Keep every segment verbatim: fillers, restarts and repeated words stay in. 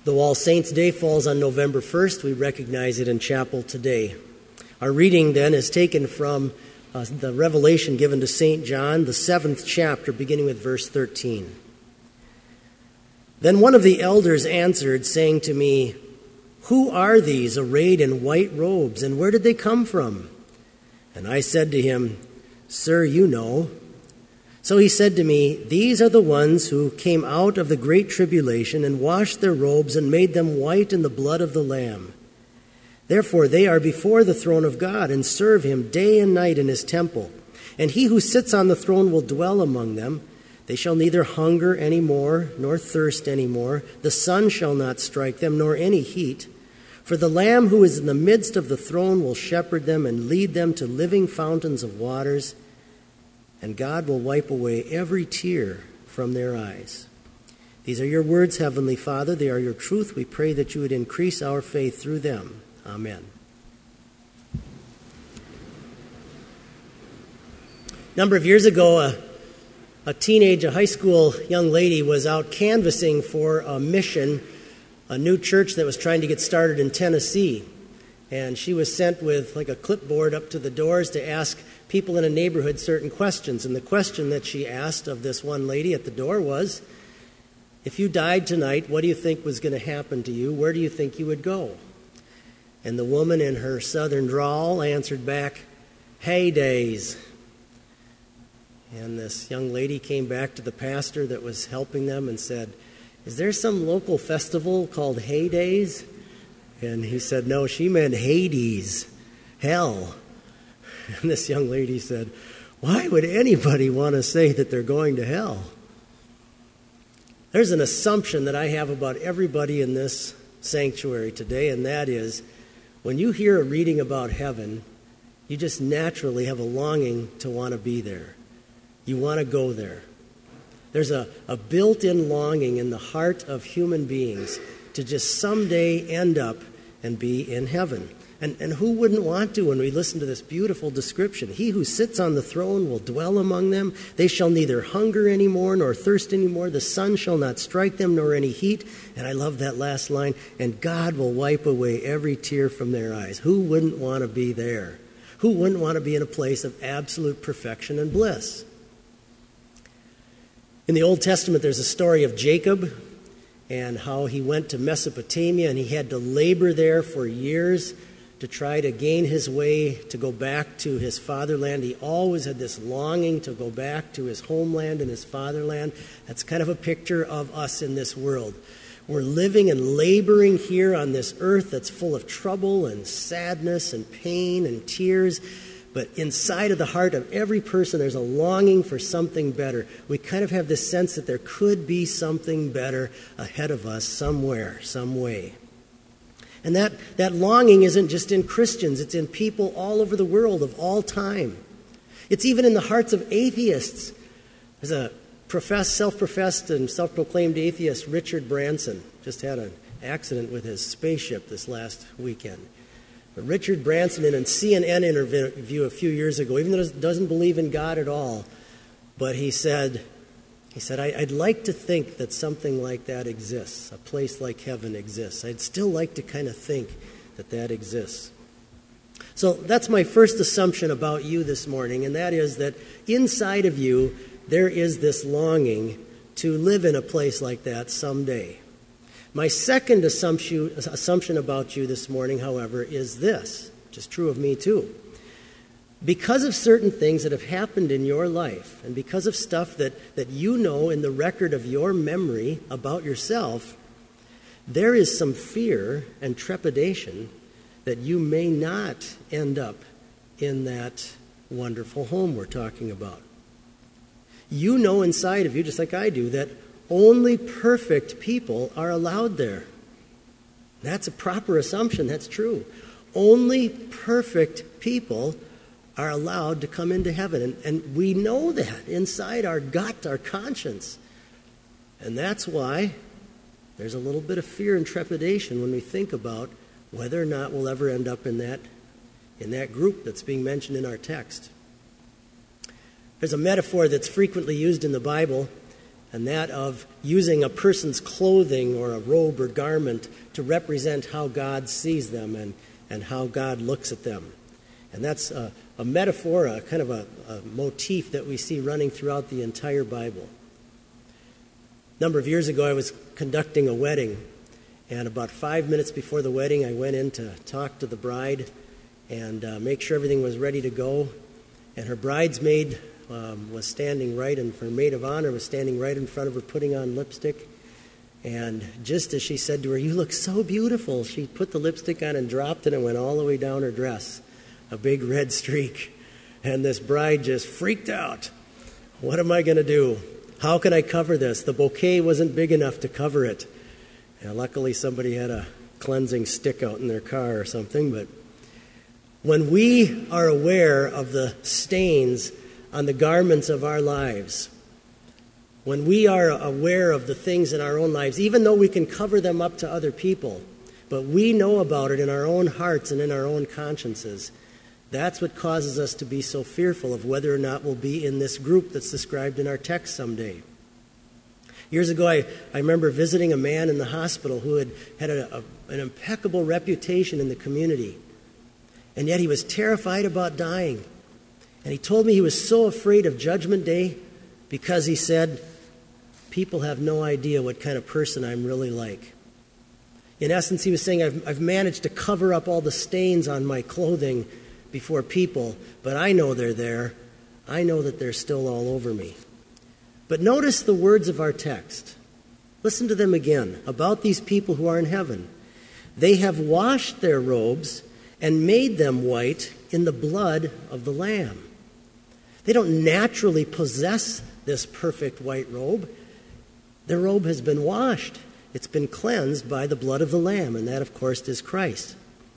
Though All Saints' Day falls on November first, we recognize it in chapel today. Our reading then is taken from uh, the revelation given to Saint John, the seventh chapter, beginning with verse thirteen. Then one of the elders answered, saying to me, "Who are these arrayed in white robes, and where did they come from?" And I said to him, "Sir, you know." So he said to me, "These are the ones who came out of the great tribulation and washed their robes and made them white in the blood of the Lamb. Therefore they are before the throne of God and serve him day and night in his temple. And he who sits on the throne will dwell among them. They shall neither hunger any more nor thirst any more. The sun shall not strike them, nor any heat. For the Lamb who is in the midst of the throne will shepherd them and lead them to living fountains of waters, and God will wipe away every tear from their eyes." These are your words, Heavenly Father. They are your truth. We pray that you would increase our faith through them. Amen. A number of years ago, a, a teenage, a high school young lady was out canvassing for a mission, a new church that was trying to get started in Tennessee. And she was sent with like a clipboard up to the doors to ask people in a neighborhood certain questions. And the question that she asked of this one lady at the door was, "If you died tonight, what do you think was going to happen to you? Where do you think you would go?" And the woman in her southern drawl answered back, "Heydays." And this young lady came back to the pastor that was helping them and said, "Is there some local festival called Heydays?" And he said, "No, she meant Hades, hell." And this young lady said, "Why would anybody want to say that they're going to hell?" There's an assumption that I have about everybody in this sanctuary today, and that is, when you hear a reading about heaven, you just naturally have a longing to want to be there. You want to go there. There's a, a built-in longing in the heart of human beings to just someday end up and be in heaven. And, and who wouldn't want to when we listen to this beautiful description? "He who sits on the throne will dwell among them. They shall neither hunger anymore nor thirst anymore. The sun shall not strike them nor any heat." And I love that last line, "And God will wipe away every tear from their eyes." Who wouldn't want to be there? Who wouldn't want to be in a place of absolute perfection and bliss? In the Old Testament, there's a story of Jacob and how he went to Mesopotamia and he had to labor there for years to try to gain his way to go back to his fatherland. He always had this longing to go back to his homeland and his fatherland. That's kind of a picture of us in this world. We're living and laboring here on this earth that's full of trouble and sadness and pain and tears. But inside of the heart of every person, there's a longing for something better. We kind of have this sense that there could be something better ahead of us somewhere, some way. And that, that longing isn't just in Christians. It's in people all over the world of all time. It's even in the hearts of atheists. There's a professed, self-professed and self-proclaimed atheist, Richard Branson, just had an accident with his spaceship this last weekend. But Richard Branson, in a C N N interview a few years ago, even though he doesn't believe in God at all, but he said, he said, I'd like to think that something like that exists, a place like heaven exists. I'd still like to kind of think that that exists. So that's my first assumption about you this morning, and that is that inside of you, there is this longing to live in a place like that someday. My second assumption, assumption about you this morning, however, is this, which is true of me too. Because of certain things that have happened in your life, and because of stuff that, that you know in the record of your memory about yourself, there is some fear and trepidation that you may not end up in that wonderful home we're talking about. You know inside of you, just like I do, that only perfect people are allowed there. That's a proper assumption. That's true. Only perfect people are allowed to come into heaven. And, and we know that inside our gut, our conscience. And that's why there's a little bit of fear and trepidation when we think about whether or not we'll ever end up in that, in that group that's being mentioned in our text. There's a metaphor that's frequently used in the Bible, and that of using a person's clothing or a robe or garment to represent how God sees them and, and how God looks at them. And that's a, a metaphor, a kind of a, a motif that we see running throughout the entire Bible. A number of years ago, I was conducting a wedding, and about five minutes before the wedding, I went in to talk to the bride and uh, make sure everything was ready to go. And her bridesmaid um, was standing right, and her maid of honor was standing right in front of her putting on lipstick. And just as she said to her, "You look so beautiful," she put the lipstick on and dropped it and went all the way down her dress, a big red streak. And this bride just freaked out. What am I going to do? How can I cover this? The bouquet wasn't big enough to cover it. And luckily somebody had a cleansing stick out in their car or something. But when we are aware of the stains on the garments of our lives, when we are aware of the things in our own lives, even though we can cover them up to other people, but we know about it in our own hearts and in our own consciences, that's what causes us to be so fearful of whether or not we'll be in this group that's described in our text someday. Years ago, I, I remember visiting a man in the hospital who had had a, a, an impeccable reputation in the community. And yet he was terrified about dying. And he told me he was so afraid of Judgment Day because he said, "People have no idea what kind of person I'm really like." In essence, he was saying, I've, I've managed to cover up all the stains on my clothing before people, but I know they're there. I know that they're still all over me. But notice the words of our text. Listen to them again about these people who are in heaven. They have washed their robes and made them white in the blood of the Lamb. They don't naturally possess this perfect white robe. Their robe has been washed. It's been cleansed by the blood of the Lamb, and that, of course, is Christ.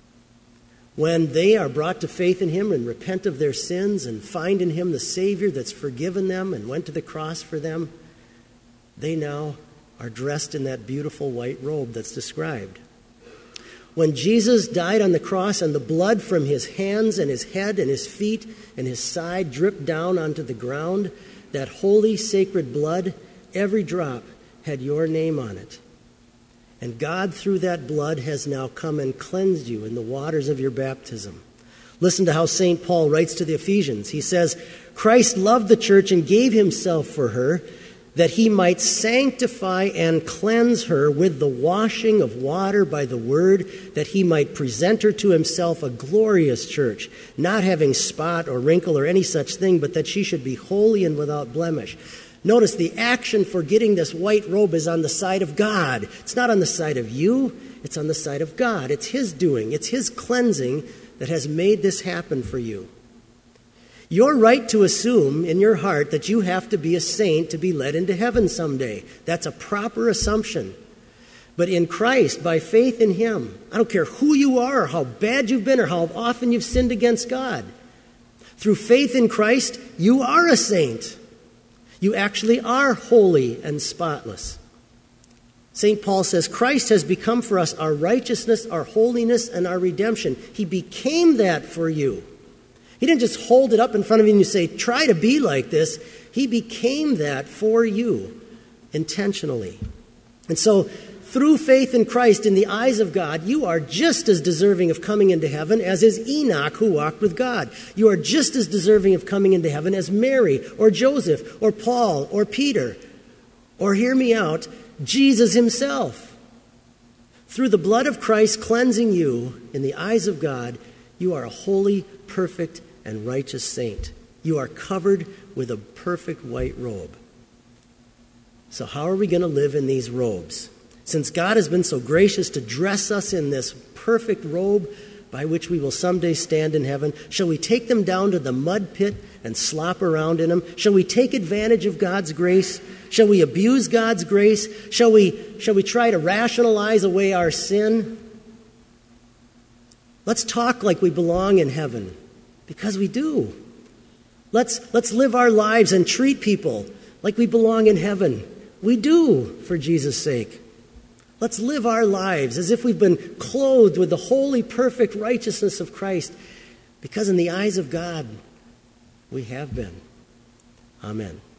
When they are brought to faith in Him and repent of their sins and find in Him the Savior that's forgiven them and went to the cross for them, they now are dressed in that beautiful white robe that's described. When Jesus died on the cross and the blood from His hands and His head and His feet and His side dripped down onto the ground, that holy, sacred blood, every drop had your name on it. And God, through that blood, has now come and cleansed you in the waters of your baptism. Listen to how Saint Paul writes to the Ephesians. He says, "Christ loved the church and gave Himself for her, that He might sanctify and cleanse her with the washing of water by the word, that He might present her to Himself a glorious church, not having spot or wrinkle or any such thing, but that she should be holy and without blemish." Notice the action for getting this white robe is on the side of God. It's not on the side of you. It's on the side of God. It's His doing. It's His cleansing that has made this happen for you. You're right to assume in your heart that you have to be a saint to be led into heaven someday. That's a proper assumption. But in Christ, by faith in Him, I don't care who you are or how bad you've been or how often you've sinned against God. Through faith in Christ, you are a saint. You actually are holy and spotless. Saint Paul says, Christ has become for us our righteousness, our holiness, and our redemption. He became that for you. He didn't just hold it up in front of you and you say, try to be like this. He became that for you intentionally. And so, through faith in Christ, in the eyes of God, you are just as deserving of coming into heaven as is Enoch, who walked with God. You are just as deserving of coming into heaven as Mary or Joseph or Paul or Peter. Or, hear me out, Jesus Himself. Through the blood of Christ cleansing you, in the eyes of God, you are a holy, perfect, and righteous saint. You are covered with a perfect white robe. So how are we going to live in these robes? Since God has been so gracious to dress us in this perfect robe by which we will someday stand in heaven, shall we take them down to the mud pit and slop around in them? Shall we take advantage of God's grace? Shall we abuse God's grace? Shall we, shall we try to rationalize away our sin? Let's talk like we belong in heaven, because we do. Let's, let's live our lives and treat people like we belong in heaven. We do, for Jesus' sake. Let's live our lives as if we've been clothed with the holy, perfect righteousness of Christ, because in the eyes of God, we have been. Amen.